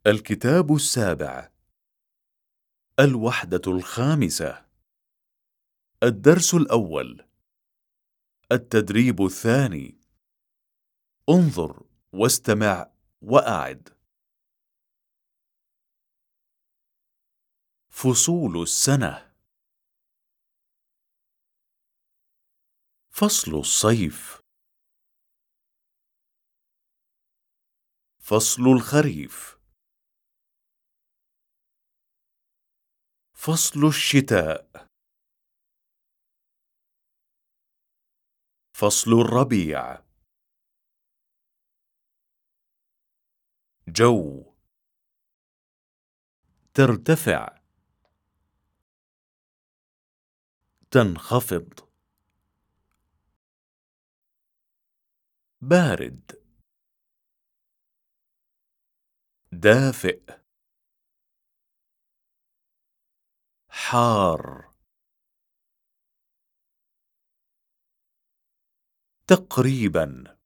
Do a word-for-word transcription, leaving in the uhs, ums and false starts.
الكتاب السابع. الوحدة الخامسة. الدرس الأول. التدريب الثاني. انظر واستمع وأعد. فصول السنة. فصل الصيف. فصل الخريف. فصل الشتاء. فصل الربيع. جو. ترتفع. تنخفض. بارد. دافئ. حار. تقريبا.